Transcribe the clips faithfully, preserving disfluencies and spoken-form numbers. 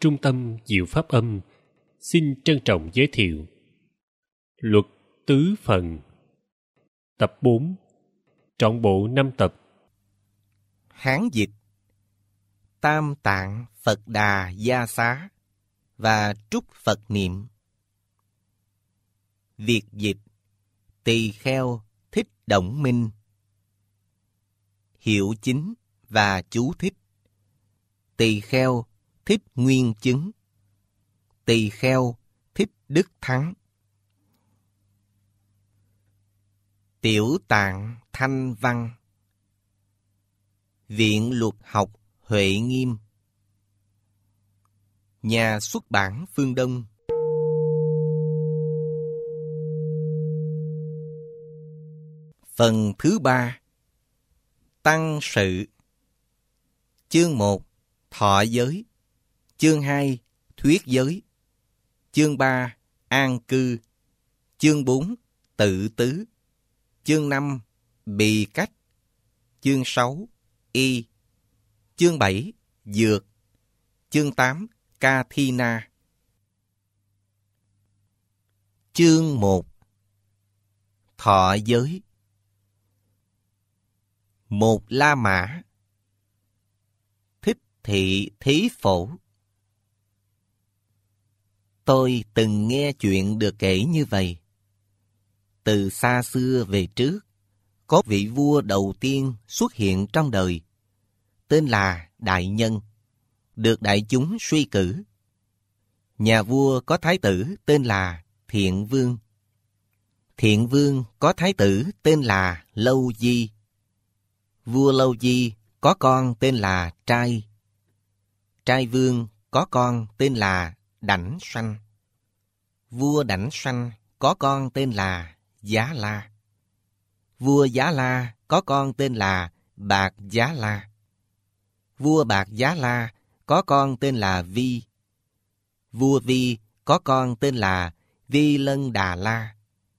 Trung tâm Diệu Pháp Âm xin trân trọng giới thiệu Luật Tứ Phần tập bốn, trọn bộ năm tập. Hán dịch Tam Tạng Phật Đà Gia Xá và Trúc Phật Niệm. Việt dịch Tỳ Kheo Thích Động Minh. Hiệu chính và chú thích: Tỳ Kheo thích Nguyên Chứng, Tỳ Kheo thích Đức Thắng. Tiểu Tạng Thanh Văn. Viện Luật học Huệ Nghiêm. Nhà xuất bản Phương Đông. Phần thứ ba. Tăng sự. Chương một. Thọ giới. Chương hai. Thuyết giới. Chương ba. An cư. Chương bốn. Tự tứ. Chương năm. Bì cách. Chương sáu. Y. Chương bảy. Dược. Chương tám. Ca Thi Na. Chương một. Thọ giới. Một La Mã. Thích Thị Thí Phổ. Tôi từng nghe chuyện được kể như vậy. Từ xa xưa về trước, có vị vua đầu tiên xuất hiện trong đời, tên là Đại Nhân, được đại chúng suy cử. Nhà vua có thái tử tên là Thiện Vương. Thiện Vương có thái tử tên là Lâu Di. Vua Lâu Di có con tên là Trai. Trai Vương có con tên là Đảnh Sanh. Vua Đảnh Sanh có con tên là Giá La. Vua Giá La có con tên là Bạc Giá La. Vua Bạc Giá La có con tên là Vi. Vua Vi có con tên là Vi Lân Đà La.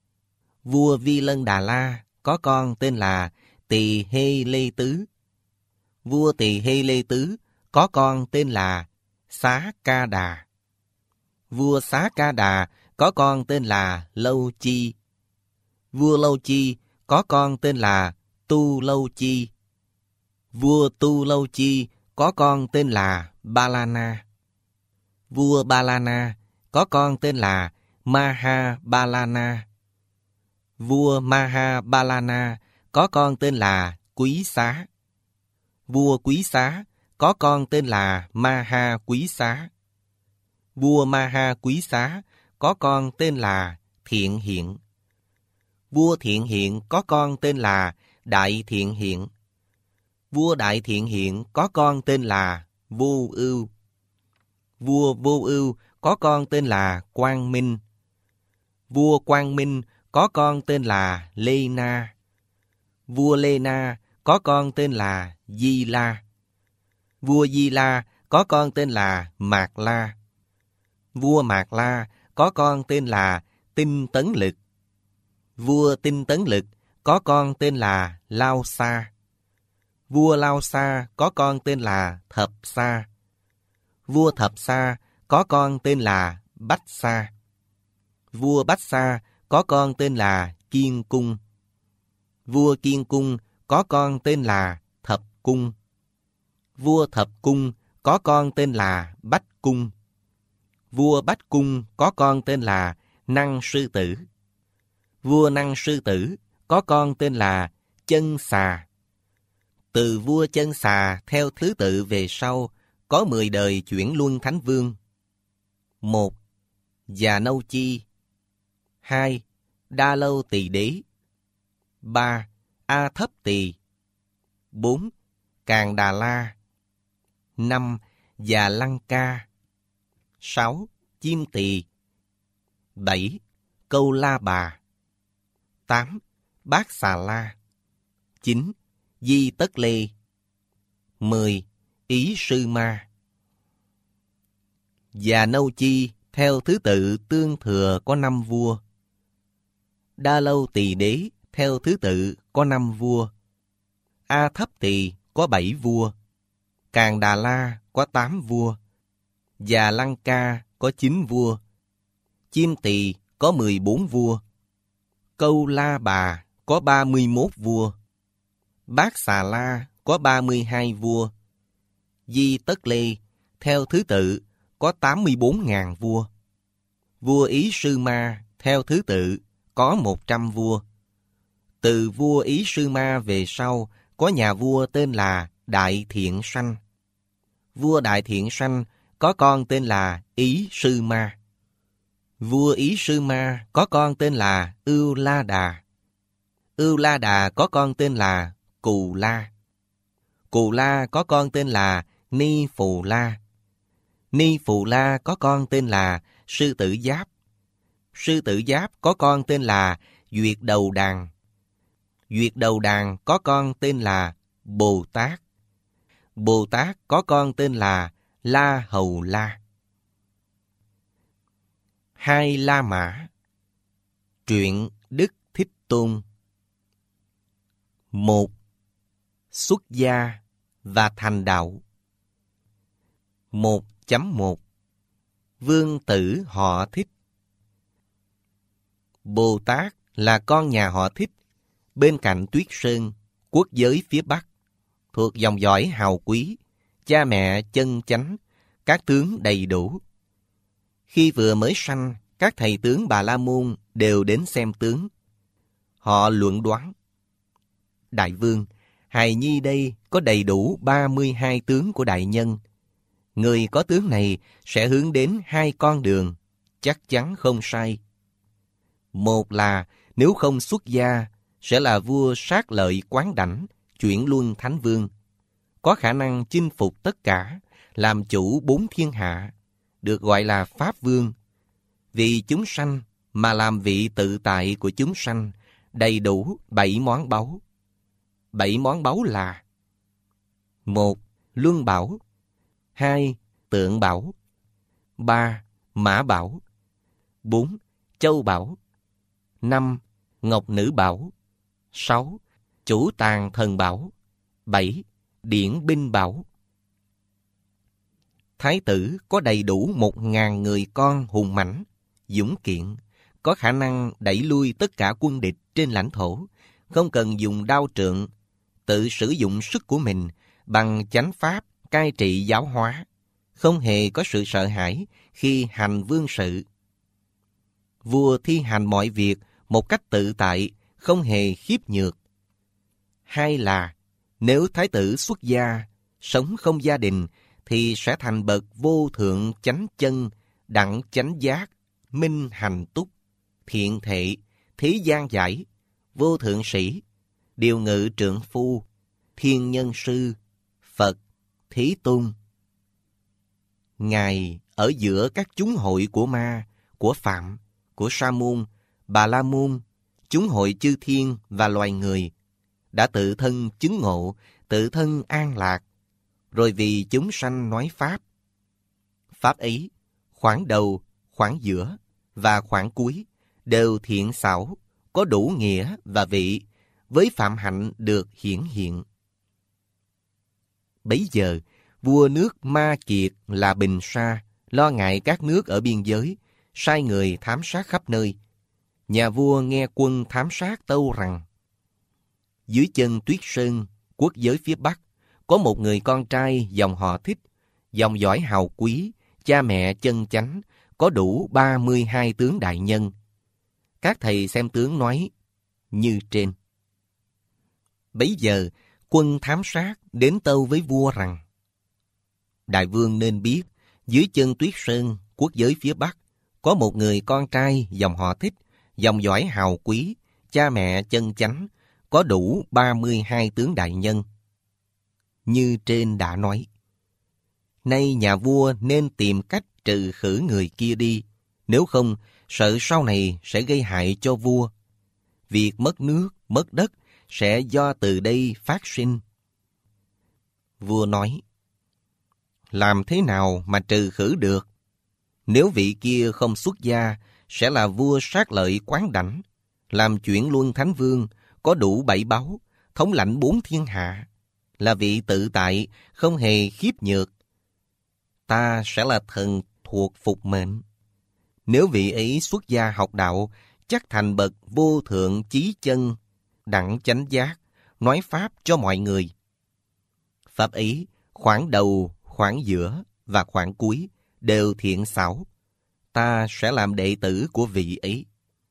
Vua Vi Lân Đà La có con tên là Tỳ Hê Lê Tứ. Vua Tỳ Hê Lê Tứ có con tên là Xá Ca Đà. Vua Xá Ca Đà có con tên là Lâu Chi. Vua Lâu Chi có con tên là Tu Lâu Chi. Vua Tu Lâu Chi có con tên là Ba La Na. Vua Ba La Na có con tên là Ma Ha Ba La Na. Vua Ma Ha Ba La Na có con tên là Quý Xá. Vua Quý Xá có con tên là Ma Ha Quý Xá. Vua Ma Ha Quý Xá có con tên là Thiện Hiện. Vua Thiện Hiện có con tên là Đại Thiện Hiện. Vua Đại Thiện Hiện có con tên là Vô Ưu. Vua Vô Ưu có con tên là Quang Minh. Vua Quang Minh có con tên là Lê Na. Vua Lê Na có con tên là Di La. Vua Di La có con tên là Mạt La. Vua Mạt La có con tên là Tinh Tấn Lực. Vua Tinh Tấn Lực có con tên là Lao Sa. Vua Lao Sa có con tên là Thập Sa. Vua Thập Sa có con tên là Bách Sa. Vua Bách Sa có con tên là Kiên Cung. Vua Kiên Cung có con tên là Thập Cung. Vua Thập Cung có con tên là Bách Cung. Vua Bách Cung có con tên là Năng Sư Tử. Vua Năng Sư Tử có con tên là Chân Xà. Từ vua Chân Xà theo thứ tự về sau có mười đời chuyển luân thánh vương. Một. Già Nâu Chi. Hai. Đa Lâu Tỳ Đế. Ba. A Thấp Tỳ. Bốn. Càn Đà La. Năm. Già Lăng Ca. Sáu. Chim Tỳ. Bảy. Câu La Bà. Tám. Bát Xà La. Chín. Di Tất Lê. Mười. Ý Sư Ma. Già Nâu Chi theo thứ tự tương thừa có năm vua. Đa Lâu Tỳ Đế theo thứ tự có năm vua. A Thấp Tỳ có bảy vua. Càn Đà La có tám vua. Già Lăng Ca có chín vua, Chiêm Tỳ có mười bốn vua, Câu La Bà có ba mươi mốt vua, Bát Xà La có ba mươi hai vua, Di Tất Lê theo thứ tự có tám mươi bốn ngàn vua, vua Ý Sư Ma theo thứ tự có một trăm vua. Từ vua Ý Sư Ma về sau có nhà vua tên là Đại Thiện Sanh. Vua Đại Thiện Sanh có con tên là Ý Sư Ma. Vua Ý Sư Ma có con tên là Ưu La Đà. Ưu La Đà có con tên là Cù La. Cù La có con tên là Ni Phù La. Ni Phù La có con tên là Sư Tử Giáp. Sư Tử Giáp có con tên là Duyệt Đầu Đàn. Duyệt Đầu Đàn có con tên là Bồ Tát. Bồ Tát có con tên là La Hầu La. Hai La Mã. Truyện Đức Thích Tôn. Một. Xuất gia và thành đạo. một chấm một Vương tử họ Thích. Bồ Tát là con nhà họ Thích, bên cạnh Tuyết Sơn, quốc giới phía Bắc, thuộc dòng dõi hào quý, cha mẹ chân chánh, các tướng đầy đủ. Khi vừa mới sanh, các thầy tướng Bà La Môn đều đến xem tướng. Họ luận đoán: Đại vương, hài nhi đây có đầy đủ ba mươi hai tướng của đại nhân. Người có tướng này sẽ hướng đến hai con đường, chắc chắn không sai. Một là nếu không xuất gia, sẽ là vua sát lợi quán đảnh, chuyển luân thánh vương, có khả năng chinh phục tất cả, làm chủ bốn thiên hạ, được gọi là Pháp Vương. Vì chúng sanh mà làm vị tự tại của chúng sanh, đầy đủ bảy món báu. Bảy món báu là: một. Luân bảo. Hai. Tượng bảo. Ba. Mã bảo. Bốn. Châu bảo. Năm. Ngọc nữ bảo. Sáu. Chủ tàng thần bảo. Bảy. Điển binh bảo. Thái tử có đầy đủ một ngàn người con hùng mãnh, dũng kiện, có khả năng đẩy lui tất cả quân địch trên lãnh thổ, không cần dùng đao trượng, tự sử dụng sức của mình bằng chánh pháp cai trị giáo hóa, không hề có sự sợ hãi khi hành vương sự. Vua thi hành mọi việc một cách tự tại, không hề khiếp nhược. Hai là nếu thái tử xuất gia, sống không gia đình, thì sẽ thành bậc vô thượng chánh chân, đẳng chánh giác, minh hành túc, thiện thệ, thế gian giải, vô thượng sĩ, điều ngự trượng phu, thiên nhân sư, Phật, Thế Tôn. Ngài ở giữa các chúng hội của ma, của Phạm, của Sa môn, Bà La môn, chúng hội chư thiên và loài người, đã tự thân chứng ngộ, tự thân an lạc, rồi vì chúng sanh nói Pháp. Pháp ấy, khoảng đầu, khoảng giữa và khoảng cuối đều thiện xảo, có đủ nghĩa và vị, với phạm hạnh được hiển hiện. Bấy giờ, vua nước Ma Kiệt là Bình Sa, lo ngại các nước ở biên giới, sai người thám sát khắp nơi. Nhà vua nghe quân thám sát tâu rằng, dưới chân Tuyết Sơn, quốc giới phía Bắc, có một người con trai dòng họ Thích, dòng dõi hào quý, cha mẹ chân chánh, có đủ ba mươi hai tướng đại nhân. Các thầy xem tướng nói như trên. Bấy giờ, quân thám sát đến tâu với vua rằng, Đại vương nên biết, dưới chân Tuyết Sơn, quốc giới phía Bắc, có một người con trai dòng họ Thích, dòng dõi hào quý, cha mẹ chân chánh, có đủ ba mươi hai tướng đại nhân. Như trên đã nói. Nay nhà vua nên tìm cách trừ khử người kia đi, nếu không, sợ sau này sẽ gây hại cho vua. Việc mất nước, mất đất sẽ do từ đây phát sinh. Vua nói, làm thế nào mà trừ khử được? Nếu vị kia không xuất gia, sẽ là vua sát lợi quán đảnh, làm chuyển luân thánh vương, có đủ bảy báu, thống lãnh bốn thiên hạ, là vị tự tại, không hề khiếp nhược. ta sẽ là thần thuộc phục mệnh. Nếu vị ấy xuất gia học đạo, chắc thành bậc vô thượng chí chân, đẳng chánh giác, nói pháp cho mọi người. Pháp ấy, khoảng đầu, khoảng giữa và khoảng cuối đều thiện xảo. Ta sẽ làm đệ tử của vị ấy.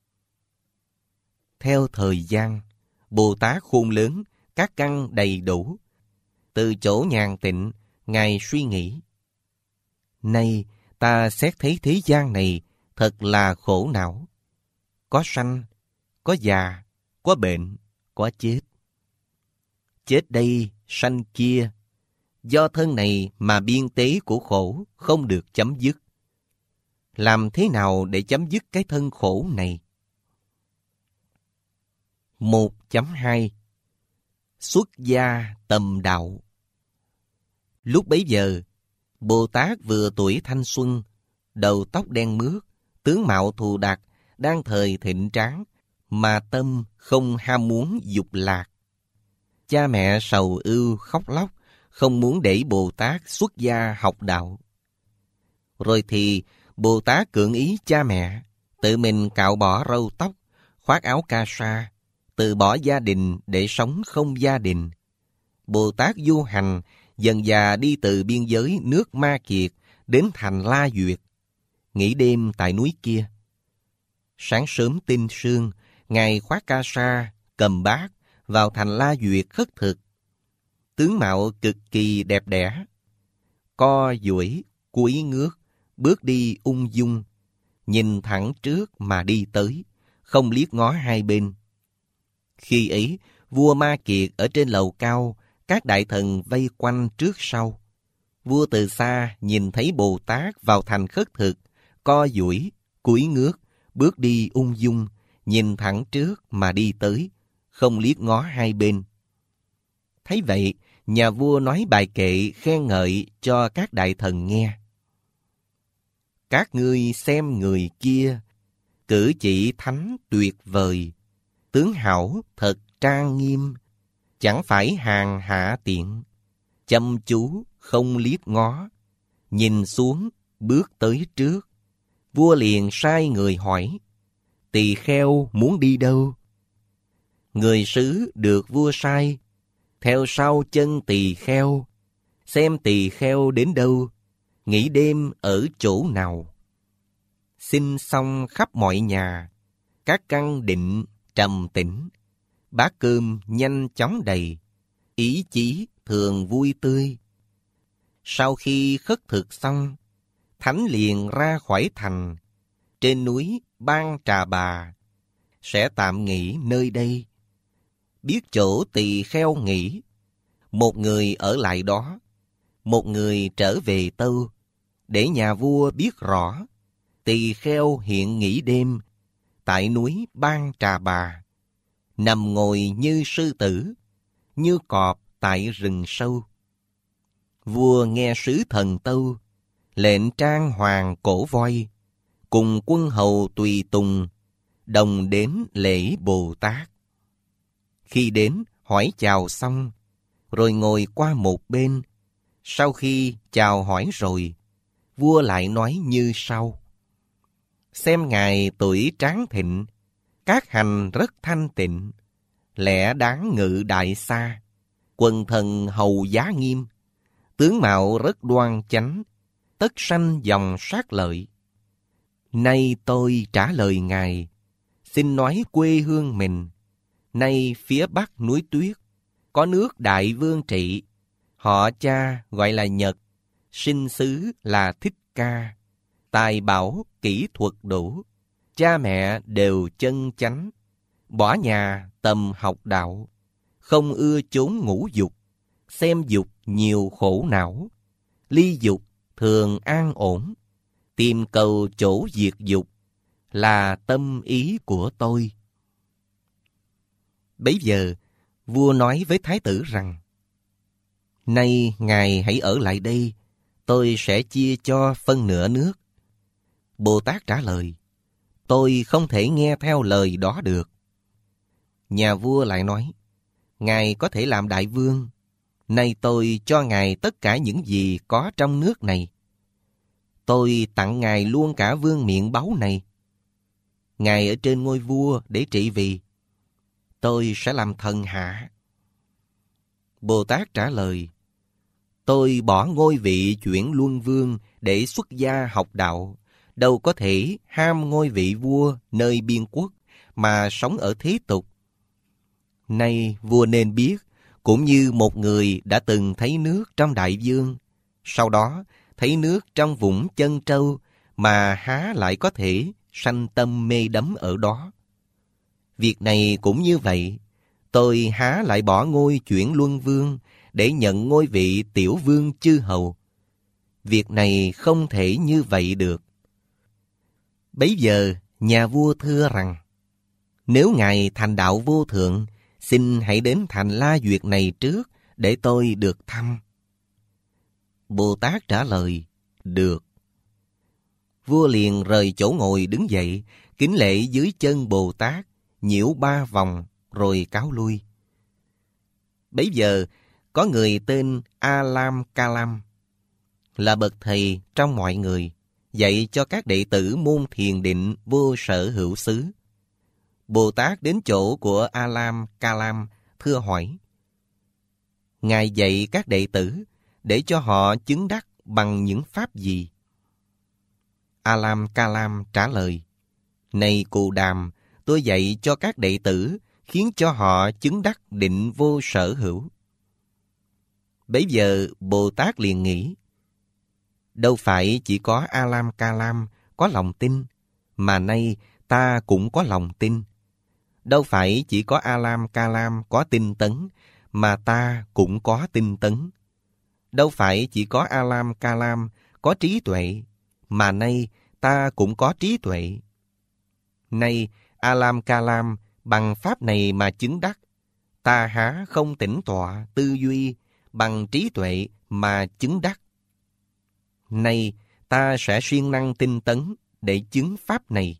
Theo thời gian, Bồ Tát khôn lớn, các căn đầy đủ. Từ chỗ nhàn tịnh, Ngài suy nghĩ. Nay, ta xét thấy thế gian này thật là khổ não. Có sanh, có già, có bệnh, có chết. Chết đây, sanh kia. Do thân này mà biên tế của khổ không được chấm dứt. Làm thế nào để chấm dứt cái thân khổ này? một chấm hai Xuất gia tầm đạo. Lúc bấy giờ, Bồ Tát vừa tuổi thanh xuân, đầu tóc đen mướt, tướng mạo thù đặc, đang thời thịnh tráng, mà tâm không ham muốn dục lạc. Cha mẹ sầu ưu khóc lóc, không muốn để Bồ Tát xuất gia học đạo. Rồi thì Bồ Tát cưỡng ý cha mẹ, tự mình cạo bỏ râu tóc, khoác áo ca sa, từ bỏ gia đình để sống không gia đình. Bồ Tát du hành, dần dà đi từ biên giới nước Ma Kiệt đến thành La Duyệt, nghỉ đêm tại núi kia. Sáng sớm tinh sương, Ngài khoác ca sa, cầm bát, vào thành La Duyệt khất thực. Tướng mạo cực kỳ đẹp đẽ, co duỗi, cúi ngước, bước đi ung dung, nhìn thẳng trước mà đi tới, không liếc ngó hai bên. Khi ấy, vua Ma Kiệt ở trên lầu cao, các đại thần vây quanh trước sau. Vua từ xa nhìn thấy Bồ Tát vào thành khất thực, co duỗi, cúi ngước, bước đi ung dung, nhìn thẳng trước mà đi tới, không liếc ngó hai bên. Thấy vậy, nhà vua nói bài kệ khen ngợi cho các đại thần nghe. Các ngươi xem người kia, cử chỉ thánh tuyệt vời, tướng hảo thật trang nghiêm, chẳng phải hàng hạ tiện, chăm chú không liếc ngó, nhìn xuống bước tới trước. Vua liền sai người hỏi, tỳ kheo muốn đi đâu? Người sứ được vua sai, theo sau chân tỳ kheo, xem tỳ kheo đến đâu, nghỉ đêm ở chỗ nào. Xin xong khắp mọi nhà, các căn định trầm tĩnh, bát cơm nhanh chóng đầy, ý chí thường vui tươi. Sau khi khất thực xong, thánh liền ra khỏi thành, trên núi Ban Trà Bà, sẽ tạm nghỉ nơi đây. Biết chỗ tỳ kheo nghỉ, một người ở lại đó, một người trở về Tâu, để nhà vua biết rõ, tỳ kheo hiện nghỉ đêm tại núi Ban Trà Bà, nằm ngồi như sư tử, như cọp tại rừng sâu. Vua nghe sứ thần Tâu, lệnh trang hoàng cổ voi, cùng quân hầu tùy tùng, đồng đến lễ Bồ Tát. Khi đến, hỏi chào xong, rồi ngồi qua một bên. Sau khi chào hỏi rồi, vua lại nói như sau. Xem ngài tuổi tráng thịnh, các hành rất thanh tịnh, lẽ đáng ngự đại xa, quần thần hầu giá nghiêm, tướng mạo rất đoan chánh, tất sanh dòng sát lợi. Nay tôi trả lời ngài, xin nói quê hương mình. Nay phía bắc núi Tuyết, có nước Đại Vương trị, họ cha gọi là Nhật, sinh xứ là Thích Ca, tài bảo kỹ thuật đủ, cha mẹ đều chân chánh, bỏ nhà tầm học đạo, không ưa chốn ngũ dục, xem dục nhiều khổ não, ly dục thường an ổn, tìm cầu chỗ diệt dục là tâm ý của tôi. Bấy giờ, vua nói với thái tử rằng, nay ngài hãy ở lại đây, tôi sẽ chia cho phân nửa nước. Bồ Tát trả lời, tôi không thể nghe theo lời đó được. Nhà vua lại nói, ngài có thể làm đại vương, nay tôi cho ngài tất cả những gì có trong nước này. tôi tặng Ngài luôn cả vương miện báu này. Ngài ở trên ngôi vua để trị vì. Tôi sẽ làm thần hạ. Bồ Tát trả lời, tôi bỏ ngôi vị chuyển luân vương để xuất gia học đạo, đâu có thể ham ngôi vị vua nơi biên quốc mà sống ở thế tục. Nay vua nên biết, cũng như một người đã từng thấy nước trong đại dương, sau đó thấy nước trong vũng chân trâu mà há lại có thể sanh tâm mê đắm ở đó. Việc này cũng như vậy, tôi há lại bỏ ngôi chuyển luân vương để nhận ngôi vị tiểu vương chư hầu. Việc này không thể như vậy được. Bấy giờ nhà vua thưa rằng, nếu Ngài thành đạo vô thượng, xin hãy đến thành La Duyệt này trước để tôi được thăm. Bồ Tát trả lời, được. Vua liền rời chỗ ngồi đứng dậy, kính lễ dưới chân Bồ Tát, nhiễu ba vòng rồi cáo lui. Bấy giờ có người tên A-lam Ca-lam, là bậc thầy trong mọi người, dạy cho các đệ tử môn thiền định vô sở hữu xứ. Bồ Tát đến chỗ của A-lam Ca-lam thưa hỏi, Ngài dạy các đệ tử để cho họ chứng đắc bằng những pháp gì? A-lam Ca-lam trả lời, này Cù Đàm, tôi dạy cho các đệ tử khiến cho họ chứng đắc định vô sở hữu. Bấy giờ Bồ Tát liền nghĩ, đâu phải chỉ có A-lam Ca-lam có lòng tin, mà nay ta cũng có lòng tin. Đâu phải chỉ có A-lam Ca-lam có tinh tấn, mà ta cũng có tinh tấn. Đâu phải chỉ có A-lam Ca-lam có trí tuệ, mà nay ta cũng có trí tuệ. Nay A-lam Ca-lam bằng pháp này mà chứng đắc, ta há không tĩnh tọa tư duy bằng trí tuệ mà chứng đắc. Nay ta sẽ siêng năng tinh tấn để chứng pháp này.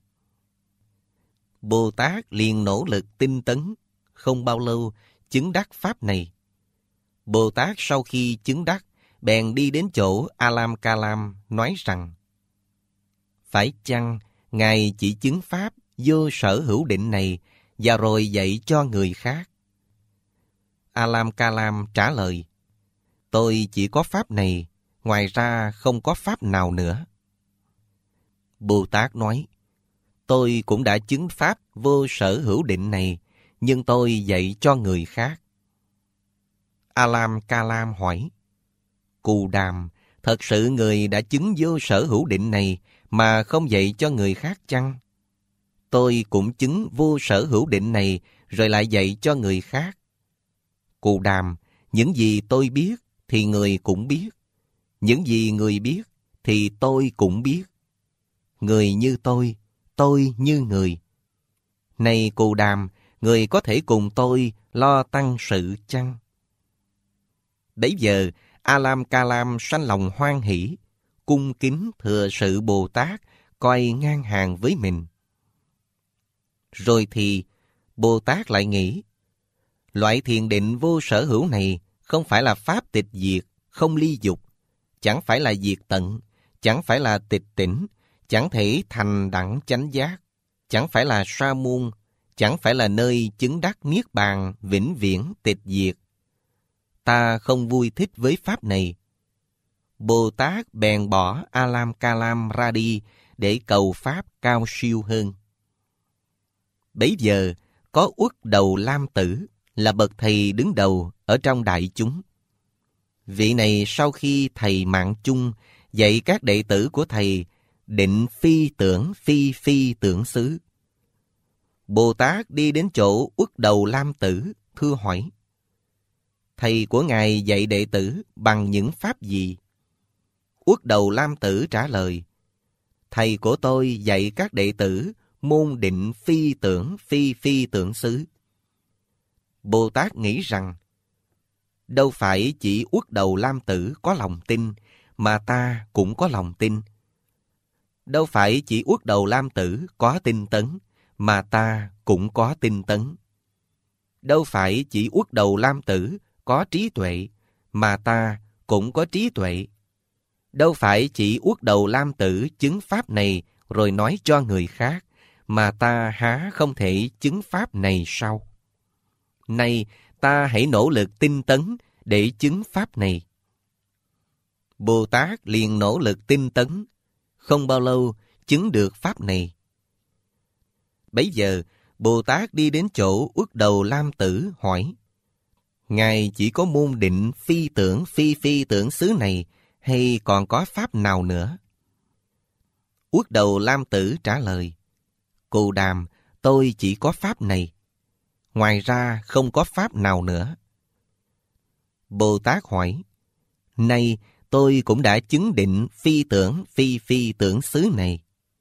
Bồ Tát liền nỗ lực tinh tấn, không bao lâu chứng đắc pháp này. Bồ Tát sau khi chứng đắc, bèn đi đến chỗ A-lam Ca-lam nói rằng, phải chăng Ngài chỉ chứng pháp vô sở hữu định này và rồi dạy cho người khác? A-lam Ca-lam trả lời, tôi chỉ có pháp này, ngoài ra không có pháp nào nữa. Bồ Tát nói, tôi cũng đã chứng pháp vô sở hữu định này, nhưng tôi dạy cho người khác. A-lam Ca-lam hỏi, Cù Đàm, thật sự người đã chứng vô sở hữu định này mà không dạy cho người khác chăng? Tôi cũng chứng vô sở hữu định này rồi lại dạy cho người khác. Cù Đàm, những gì tôi biết thì người cũng biết. Những gì người biết thì tôi cũng biết. Người như tôi, tôi như người. Này Cù Đàm, người có thể cùng tôi lo tăng sự chăng? Bấy giờ A-lam Ca-lam sanh lòng hoan hỷ, cung kính thừa sự Bồ Tát coi ngang hàng với mình. Rồi thì Bồ Tát lại nghĩ, loại thiền định vô sở hữu này không phải là pháp tịch diệt, không ly dục, chẳng phải là diệt tận, chẳng phải là tịch tỉnh, chẳng thể thành đẳng chánh giác, chẳng phải là sa môn, chẳng phải là nơi chứng đắc niết bàn vĩnh viễn tịch diệt. Ta không vui thích với pháp này. Bồ Tát bèn bỏ A-lam Ca-lam ra đi để cầu pháp cao siêu hơn. Bấy giờ có Uất Đầu Lam Tử là bậc thầy đứng đầu ở trong đại chúng. Vị này sau khi thầy Mạng Chung dạy các đệ tử của thầy định phi tưởng phi phi tưởng xứ. Bồ Tát đi đến chỗ Uất Đầu Lam Tử thưa hỏi, thầy của ngài dạy đệ tử bằng những pháp gì? Uất Đầu Lam Tử trả lời, thầy của tôi dạy các đệ tử môn định phi tưởng phi phi tưởng xứ. Bồ Tát nghĩ rằng, đâu phải chỉ Uất Đầu Lam Tử có lòng tin, mà ta cũng có lòng tin. Đâu phải chỉ Uất Đầu Lam Tử có tinh tấn, mà ta cũng có tinh tấn. Đâu phải chỉ Uất Đầu Lam Tử có trí tuệ, mà ta cũng có trí tuệ. đâu phải chỉ Uất Đầu Lam Tử chứng pháp này rồi nói cho người khác, mà ta há không thể chứng pháp này sao? Nay ta hãy nỗ lực tinh tấn để chứng pháp này. Bồ Tát liền nỗ lực tinh tấn, không bao lâu chứng được pháp này. Bấy giờ, Bồ Tát đi đến chỗ Uất Đầu Lam Tử hỏi: Ngài chỉ có môn định phi tưởng phi phi tưởng xứ này, hay còn có pháp nào nữa? Uất Đầu Lam Tử trả lời: Cù Đàm, tôi chỉ có pháp này. Ngoài ra không có pháp nào nữa. Bồ Tát hỏi: Nay tôi cũng đã chứng định phi tưởng phi phi tưởng xứ này.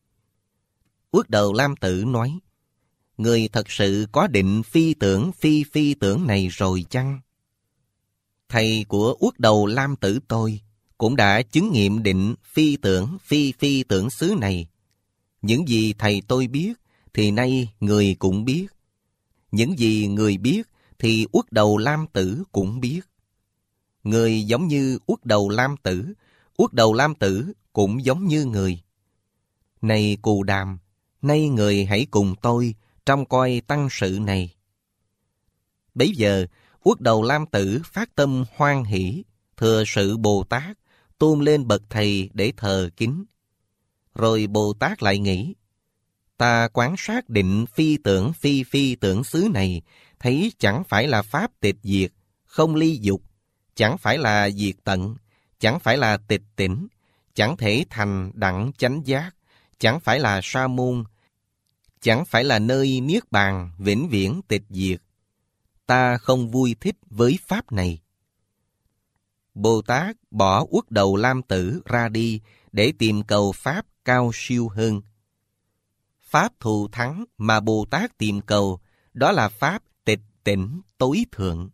Uất Đầu Lam Tử nói: Người thật sự có định phi tưởng phi phi tưởng này rồi chăng? Thầy của Uất Đầu Lam Tử tôi cũng đã chứng nghiệm định phi tưởng phi phi tưởng xứ này. Những gì thầy tôi biết thì nay người cũng biết. Những gì người biết thì Uất Đầu Lam Tử cũng biết. Người giống như Uất Đầu Lam Tử, Uất Đầu Lam Tử cũng giống như người. Này Cù Đàm, nay người hãy cùng tôi trông coi tăng sự này. Bấy giờ, Uất Đầu Lam Tử phát tâm hoan hỷ, thừa sự Bồ Tát, tôn lên bậc thầy để thờ kính. Rồi Bồ Tát lại nghĩ: Ta quán sát định phi tưởng phi phi tưởng xứ này, thấy chẳng phải là pháp tịch diệt, không ly dục, chẳng phải là diệt tận, chẳng phải là tịch tỉnh, chẳng thể thành đẳng chánh giác, chẳng phải là sa môn, chẳng phải là nơi niết bàn vĩnh viễn tịch diệt. Ta không vui thích với pháp này. Bồ Tát bỏ Uất Đầu Lam Tử ra đi để tìm cầu pháp cao siêu hơn. Pháp thù thắng mà Bồ Tát tìm cầu, đó là pháp tịch tỉnh tối thượng.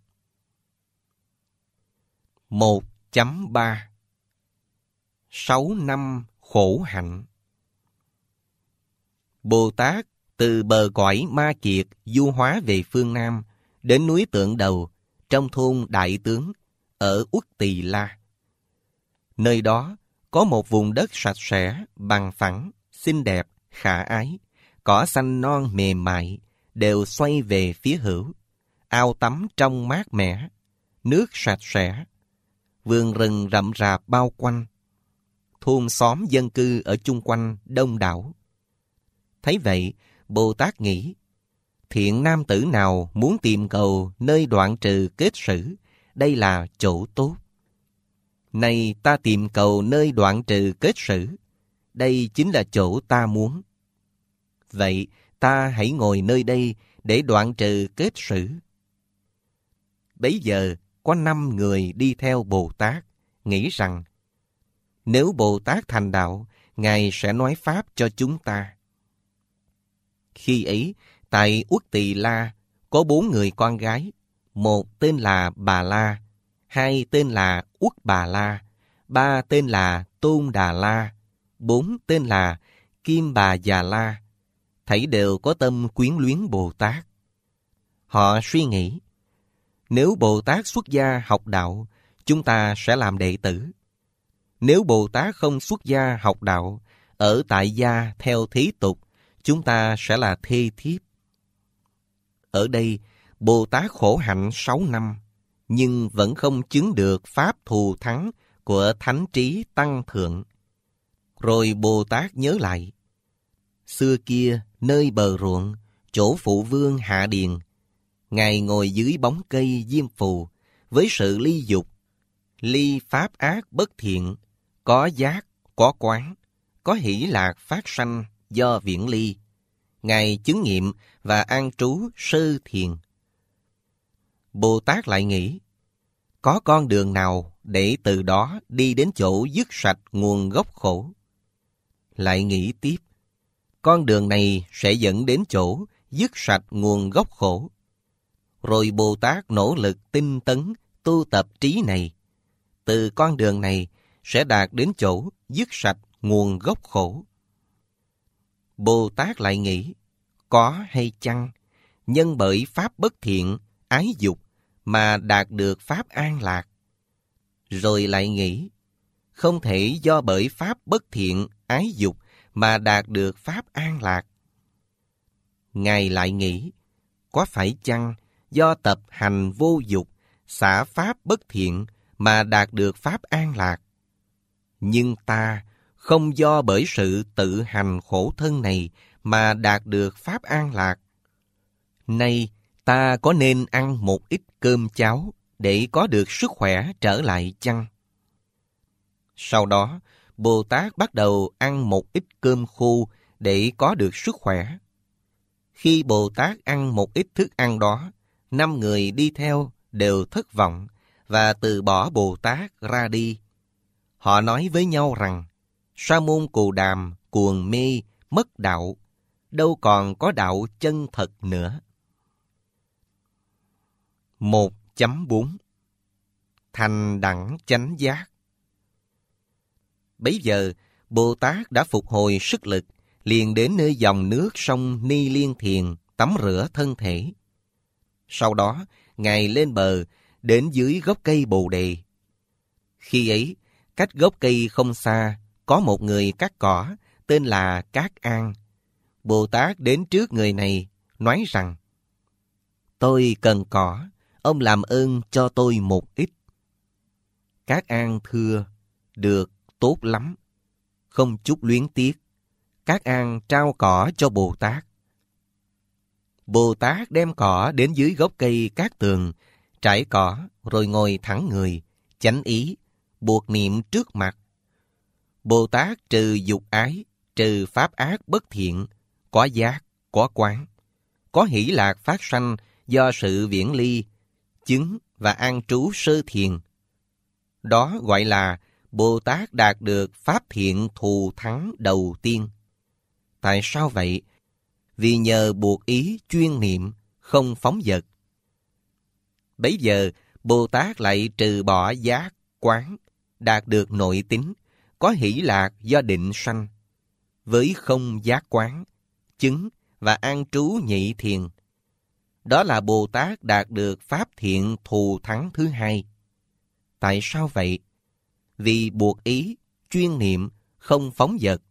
một chấm ba Sáu năm khổ hạnh. Bồ Tát từ bờ cõi Ma Kiệt du hóa về phương Nam, đến núi Tượng Đầu, trong thôn Đại Tướng, ở Uất Tỳ La. Nơi đó có một vùng đất sạch sẽ, bằng phẳng, xinh đẹp, khả ái, cỏ xanh non mềm mại, đều xoay về phía hữu, ao tắm trong mát mẻ, nước sạch sẽ, vườn rừng rậm rạp bao quanh, thôn xóm dân cư ở chung quanh đông đảo. Thấy vậy, Bồ Tát nghĩ: Thiện nam tử nào muốn tìm cầu nơi đoạn trừ kết sử, đây là chỗ tốt. Nay ta tìm cầu nơi đoạn trừ kết sử, đây chính là chỗ ta muốn. Vậy ta hãy ngồi nơi đây để đoạn trừ kết sử. Bấy giờ có năm người đi theo Bồ Tát, nghĩ rằng: Nếu Bồ Tát thành đạo, Ngài sẽ nói pháp cho chúng ta. Khi ấy, tại Uất Tỳ La có bốn người con gái, một tên là Bà La, hai tên là Uất Bà La, ba tên là Tôn Đà La, bốn tên là Kim Bà Già La, thảy đều có tâm quyến luyến Bồ Tát. Họ suy nghĩ: Nếu Bồ Tát xuất gia học đạo, chúng ta sẽ làm đệ tử. Nếu Bồ Tát không xuất gia học đạo, ở tại gia theo thế tục, chúng ta sẽ là thê thiếp. Ở đây, Bồ Tát khổ hạnh sáu năm, nhưng vẫn không chứng được pháp thù thắng của thánh trí tăng thượng. Rồi Bồ Tát nhớ lại: Xưa kia, nơi bờ ruộng, chỗ phụ vương hạ điền, Ngài ngồi dưới bóng cây diêm phù, với sự ly dục, ly pháp ác bất thiện, có giác, có quán, có hỷ lạc phát sanh do viễn ly. Ngài chứng nghiệm và an trú sơ thiền. Bồ Tát lại nghĩ: Có con đường nào để từ đó đi đến chỗ dứt sạch nguồn gốc khổ? Lại nghĩ tiếp: Con đường này sẽ dẫn đến chỗ dứt sạch nguồn gốc khổ. Rồi Bồ Tát nỗ lực tinh tấn tu tập trí này. Từ con đường này sẽ đạt đến chỗ dứt sạch nguồn gốc khổ. Bồ Tát lại nghĩ: Có hay chăng, nhân bởi pháp bất thiện, ái dục mà đạt được pháp an lạc? Rồi lại nghĩ: không thể do bởi pháp bất thiện, ái dục mà đạt được pháp an lạc. Ngài lại nghĩ, có phải chăng do tập hành vô dục, xả pháp bất thiện mà đạt được pháp an lạc? Nhưng ta không do bởi sự tự hành khổ thân này mà đạt được pháp an lạc. Nay ta có nên ăn một ít cơm cháo để có được sức khỏe trở lại chăng? Sau đó, Bồ Tát bắt đầu ăn một ít cơm khô để có được sức khỏe. Khi Bồ Tát ăn một ít thức ăn đó, năm người đi theo đều thất vọng và từ bỏ Bồ Tát ra đi. Họ nói với nhau rằng, Sa môn Cù Đàm cuồng mê, mất đạo, đâu còn có đạo chân thật nữa. một chấm bốn Thành đẳng chánh giác. Bấy giờ, Bồ Tát đã phục hồi sức lực, liền đến nơi dòng nước sông Ni Liên Thiền tắm rửa thân thể. Sau đó, Ngài lên bờ, đến dưới gốc cây Bồ Đề. Khi ấy, cách gốc cây không xa, có một người cắt cỏ, tên là Cát An. Bồ Tát đến trước người này, nói rằng, tôi cần cỏ, ông làm ơn cho tôi một ít. Cát An thưa, được, tốt lắm. Không chút luyến tiếc, Cát An trao cỏ cho Bồ Tát. Bồ Tát đem cỏ đến dưới gốc cây cát tường, trải cỏ rồi ngồi thẳng người, chánh ý, buộc niệm trước mặt. Bồ Tát trừ dục ái, trừ pháp ác bất thiện, có giác, có quán, có hỷ lạc phát sanh do sự viễn ly, chứng và an trú sơ thiền. Đó gọi là Bồ Tát đạt được pháp thiện thù thắng đầu tiên. Tại sao vậy? Vì nhờ buộc ý chuyên niệm, không phóng dật. Bấy giờ, Bồ Tát lại trừ bỏ giác, quán, đạt được nội tín, có hỷ lạc do định sanh, với không giác quán, chứng và an trú nhị thiền. Đó là Bồ Tát đạt được pháp thiện thù thắng thứ hai. Tại sao vậy? Vì buộc ý, chuyên niệm, không phóng dật.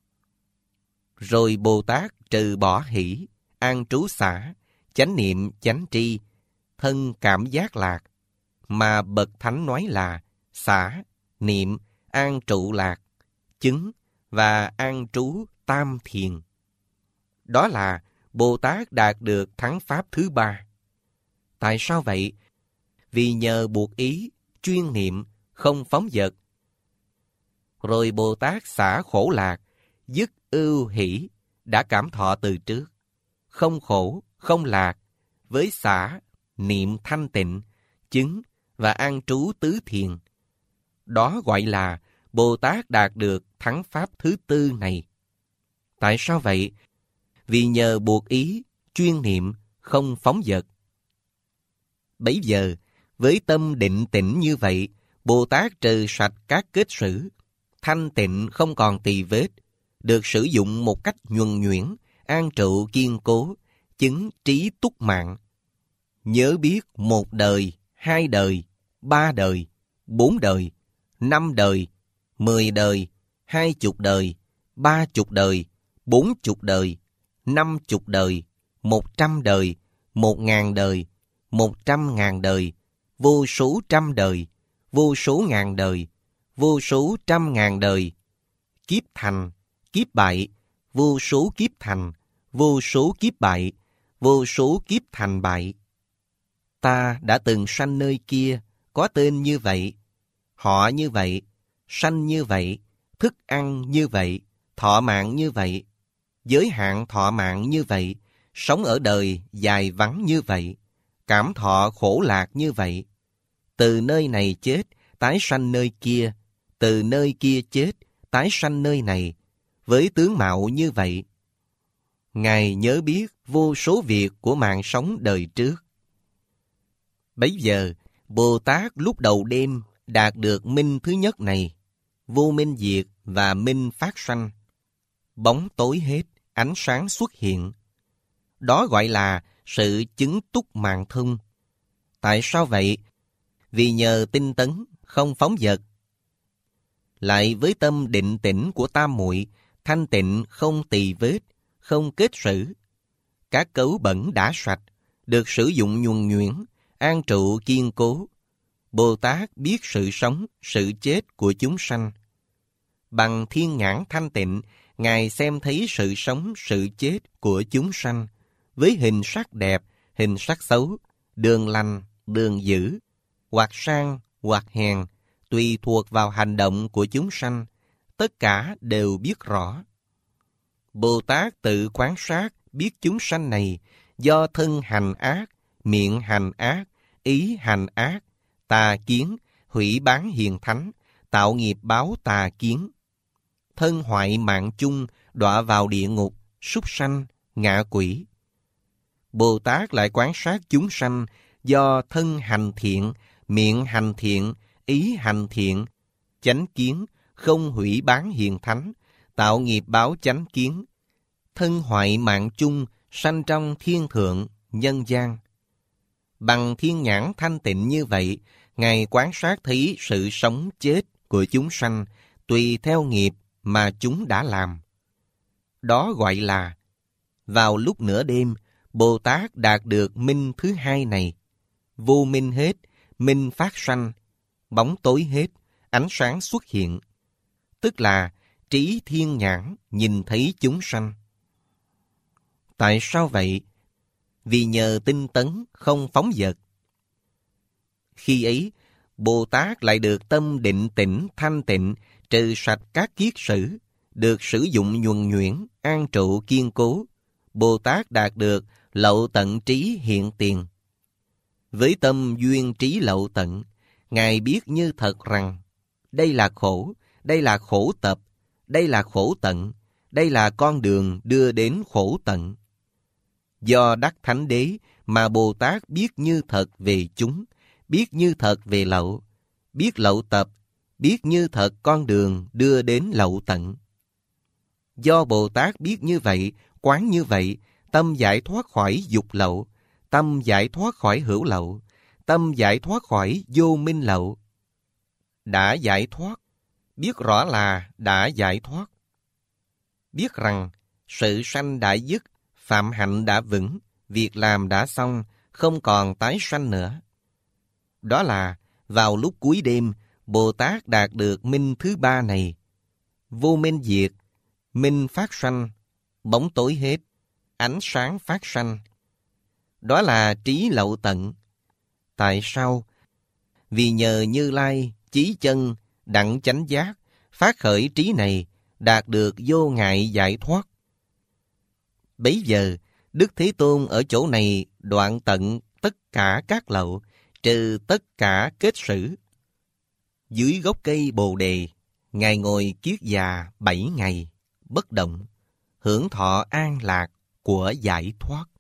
Rồi Bồ Tát trừ bỏ hỷ, an trú xả, chánh niệm chánh tri, thân cảm giác lạc, mà bậc thánh nói là xả, niệm, an trụ lạc, chứng và an trú tam thiền. Đó là Bồ Tát đạt được thắng pháp thứ ba. Tại sao vậy? Vì nhờ buộc ý, chuyên niệm, không phóng dật. Rồi Bồ Tát xả khổ lạc, dứt ưu hỷ, đã cảm thọ từ trước, không khổ, không lạc, với xả, niệm thanh tịnh, chứng và an trú tứ thiền. Đó gọi là Bồ Tát đạt được thắng pháp thứ tư này. Tại sao vậy? Vì nhờ buộc ý, chuyên niệm, không phóng dật. Bấy giờ, với tâm định tĩnh như vậy, Bồ Tát trừ sạch các kết sử, thanh tịnh không còn tỳ vết, được sử dụng một cách nhuần nhuyễn, an trụ kiên cố, chứng trí túc mạng. Nhớ biết một đời, hai đời, ba đời, bốn đời, năm đời, mười đời, hai chục đời, ba chục đời, bốn chục đời, năm chục đời, một trăm đời, một ngàn đời, một trăm ngàn đời, vô số trăm đời, vô số ngàn đời, vô số trăm ngàn đời, kiếp thành, kiếp bại, vô số kiếp thành, vô số kiếp bại, vô số kiếp thành bại. Ta đã từng sanh nơi kia, có tên như vậy, họ như vậy, sanh như vậy, thức ăn như vậy, thọ mạng như vậy, giới hạn thọ mạng như vậy, sống ở đời dài vắng như vậy, cảm thọ khổ lạc như vậy. Từ nơi này chết, tái sanh nơi kia, từ nơi kia chết, tái sanh nơi này, với tướng mạo như vậy. Ngài nhớ biết vô số việc của mạng sống đời trước. Bấy giờ, Bồ Tát lúc đầu đêm đạt được minh thứ nhất này, vô minh diệt và minh phát sanh. Bóng tối hết, ánh sáng xuất hiện. Đó gọi là sự chứng túc mạng thông. Tại sao vậy? Vì nhờ tinh tấn, không phóng dật. lại với tâm định tĩnh của tam muội, thanh tịnh không tỳ vết, không kết sử. Các cấu bẩn đã sạch, được sử dụng nhuần nhuyễn, an trụ kiên cố. Bồ Tát biết sự sống, sự chết của chúng sanh. Bằng thiên nhãn thanh tịnh, Ngài xem thấy sự sống, sự chết của chúng sanh, với hình sắc đẹp, hình sắc xấu, đường lành, đường dữ, hoặc sang, hoặc hèn, tùy thuộc vào hành động của chúng sanh, tất cả đều biết rõ. Bồ Tát tự quán sát biết chúng sanh này do thân hành ác, miệng hành ác, ý hành ác, tà kiến, hủy bán hiền thánh, tạo nghiệp báo tà kiến. Thân hoại mạng chung, đọa vào địa ngục, súc sanh, ngạ quỷ. Bồ Tát lại quán sát chúng sanh do thân hành thiện, miệng hành thiện, ý hành thiện, chánh kiến, không hủy bán hiền thánh, tạo nghiệp báo chánh kiến. Thân hoại mạng chung, sanh trong thiên thượng, nhân gian. Bằng thiên nhãn thanh tịnh như vậy, Ngài quán sát thấy sự sống chết của chúng sanh tùy theo nghiệp mà chúng đã làm. Đó gọi là, vào lúc nửa đêm, Bồ Tát đạt được minh thứ hai này. Vô minh hết, minh phát sanh, bóng tối hết, ánh sáng xuất hiện. Tức là trí thiên nhãn nhìn thấy chúng sanh. Tại sao vậy? Vì nhờ tinh tấn không phóng dật. Khi ấy, Bồ Tát lại được tâm định tĩnh thanh tịnh, trừ sạch các kiết sử, được sử dụng nhuần nhuyễn, an trụ kiên cố. Bồ Tát đạt được lậu tận trí hiện tiền. Với tâm duyên trí lậu tận, Ngài biết như thật rằng đây là khổ, đây là khổ tập, đây là khổ tận, đây là con đường đưa đến khổ tận. Do đắc thánh đế mà Bồ Tát biết như thật về chúng, biết như thật về lậu, biết lậu tập, biết như thật con đường đưa đến lậu tận. Do Bồ Tát biết như vậy, quán như vậy, tâm giải thoát khỏi dục lậu, tâm giải thoát khỏi hữu lậu, tâm giải thoát khỏi vô minh lậu. Đã giải thoát, biết rõ là đã giải thoát. Biết rằng sự sanh đã dứt, phạm hạnh đã vững, việc làm đã xong, không còn tái sanh nữa. Đó là vào lúc cuối đêm, Bồ Tát đạt được minh thứ ba này. Vô minh diệt, minh phát sanh, bóng tối hết, ánh sáng phát sanh. Đó là trí lậu tận. Tại sao? Vì nhờ Như Lai, chí chân, đặng chánh giác, phát khởi trí này, đạt được vô ngại giải thoát. Bấy giờ, Đức Thế Tôn ở chỗ này đoạn tận tất cả các lậu, trừ tất cả kết sử. Dưới gốc cây Bồ Đề, Ngài ngồi kiết già bảy ngày, bất động, hưởng thọ an lạc của giải thoát.